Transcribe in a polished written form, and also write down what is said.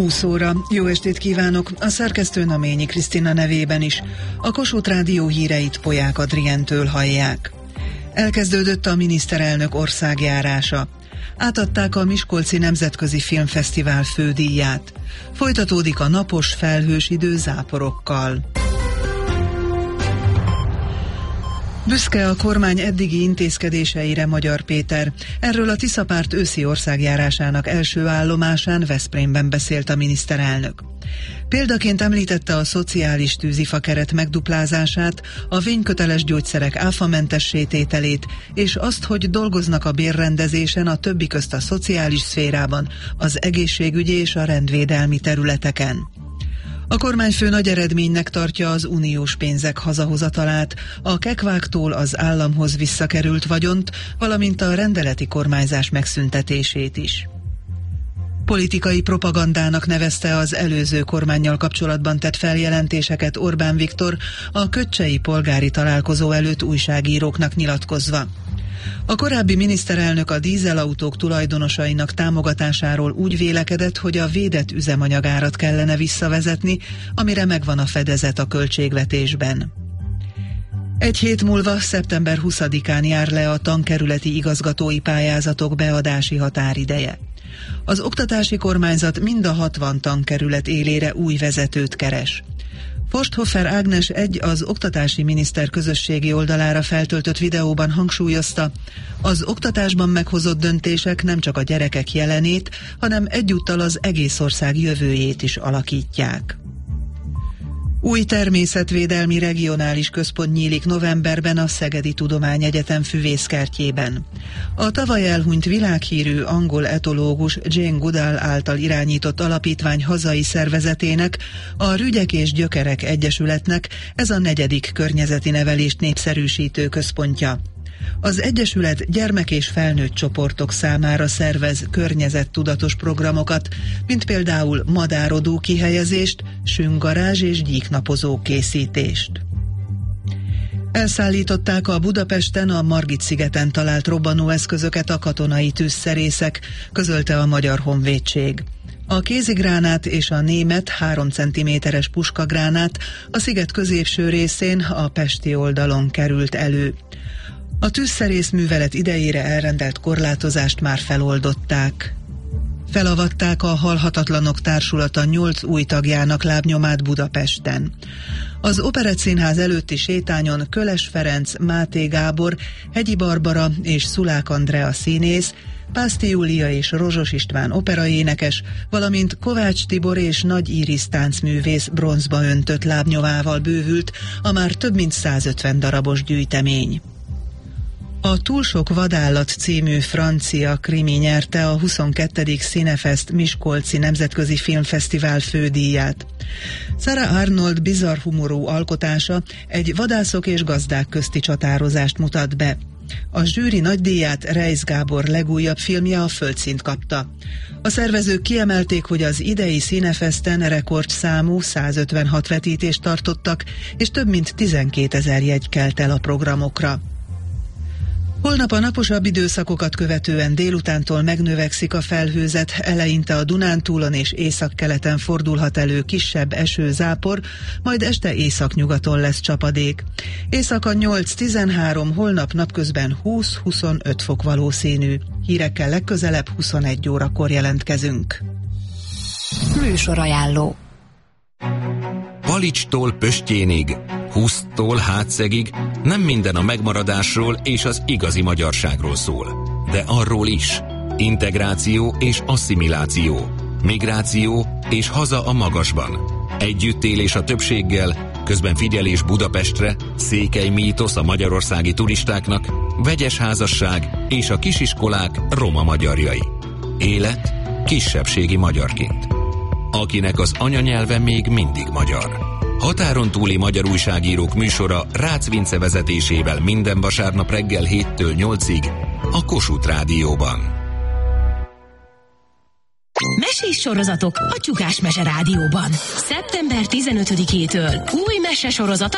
20 óra. Jó estét kívánok! A szerkesztő Naményi Krisztina nevében is. A Kossuth Rádió híreit Polyák Adrientől hallják. Elkezdődött a miniszterelnök országjárása. Átadták a Miskolci Nemzetközi Filmfesztivál fődíját. Folytatódik a napos, felhős idő záporokkal. Büszke a kormány eddigi intézkedéseire Magyar Péter. Erről a Tiszapárt őszi országjárásának első állomásán Veszprémben beszélt a miniszterelnök. Példaként említette a szociális tűzifakeret megduplázását, a vényköteles gyógyszerek áfamentessé tételét, és azt, hogy dolgoznak a bérrendezésen, a többi közt a szociális szférában, az egészségügyi és a rendvédelmi területeken. A kormányfő nagy eredménynek tartja az uniós pénzek hazahozatalát, a kekváktól az államhoz visszakerült vagyont, valamint a rendeleti kormányzás megszüntetését is. Politikai propagandának nevezte az előző kormánnyal kapcsolatban tett feljelentéseket Orbán Viktor a kötcsei polgári találkozó előtt újságíróknak nyilatkozva. A korábbi miniszterelnök a dízelautók tulajdonosainak támogatásáról úgy vélekedett, hogy a védett üzemanyagárat kellene visszavezetni, amire megvan a fedezet a költségvetésben. Egy hét múlva, szeptember 20-án jár le a tankerületi igazgatói pályázatok beadási határideje. Az oktatási kormányzat mind a 60 tankerület élére új vezetőt keres. Forsthofer Ágnes az oktatási miniszter közösségi oldalára feltöltött videóban hangsúlyozta, az oktatásban meghozott döntések nem csak a gyerekek jelenét, hanem egyúttal az egész ország jövőjét is alakítják. Új természetvédelmi regionális központ nyílik novemberben a Szegedi Tudományegyetem füvészkertjében. A tavaly elhunyt világhírű angol etológus Jane Goodall által irányított alapítvány hazai szervezetének, a Rügyek és Gyökerek Egyesületnek ez a 4. környezeti nevelést népszerűsítő központja. Az Egyesület gyermek és felnőtt csoportok számára szervez környezettudatos programokat, mint például madárodó kihelyezést, sünggarázs és gyíknapozó készítést. Elszállították a Budapesten a Margit-szigeten talált robbanóeszközöket a katonai tűzszerészek, közölte a Magyar Honvédség. A kézigránát és a német 3 cm-es puskagránát a sziget középső részén, a pesti oldalon került elő. A tűzszerész művelet idejére elrendelt korlátozást már feloldották. Felavatták a Halhatatlanok Társulata 8 új tagjának lábnyomát Budapesten. Az Operettszínház előtti sétányon Köles Ferenc, Máté Gábor, Hegyi Barbara és Szulák Andrea színész, Pászti Júlia és Rozsos István operaénekes, valamint Kovács Tibor és Nagy Íris táncművész bronzba öntött lábnyomával bővült a már több mint 150 darabos gyűjtemény. A Túl sok vadállat című francia krimi nyerte a 22. Cinefest Miskolci Nemzetközi Filmfesztivál fődíját. Sarah Arnold bizarr humorú alkotása egy vadászok és gazdák közti csatározást mutat be. A zsűri nagydíját Reisz Gábor legújabb filmje, a Földszínt kapta. A szervezők kiemelték, hogy az idei Cinefesten rekordszámú 156 vetítést tartottak, és több mint 12 000 jegy kelt el a programokra. Holnap a naposabb időszakokat követően délutántól megnövekszik a felhőzet, eleinte a Dunántúlon és északkeleten fordulhat elő kisebb esőzápor, majd este északnyugaton lesz csapadék. Éjszaka 8-13, holnap napközben 20-25 fok valószínű. Hírekkel legközelebb 21 órakor jelentkezünk. Műsorajánló. Palicstól Pöstjénig, Huszttól Hátszegig nem minden a megmaradásról és az igazi magyarságról szól, de arról is. Integráció és asszimiláció, migráció és haza a magasban, együttélés a többséggel, közben figyelés Budapestre, székely mítosz a magyarországi turistáknak, vegyes házasság és a kisiskolák roma magyarjai. Élet kisebbségi magyarként. Akinek az anyanyelve még mindig magyar. Határon túli magyar újságírók műsora Rácz Vince vezetésével minden vasárnap reggel 7-től 8-ig a Kossuth Rádióban. Mesés sorozatok a Csukás Mese Rádióban. Szeptember 15-től új mesesorozat a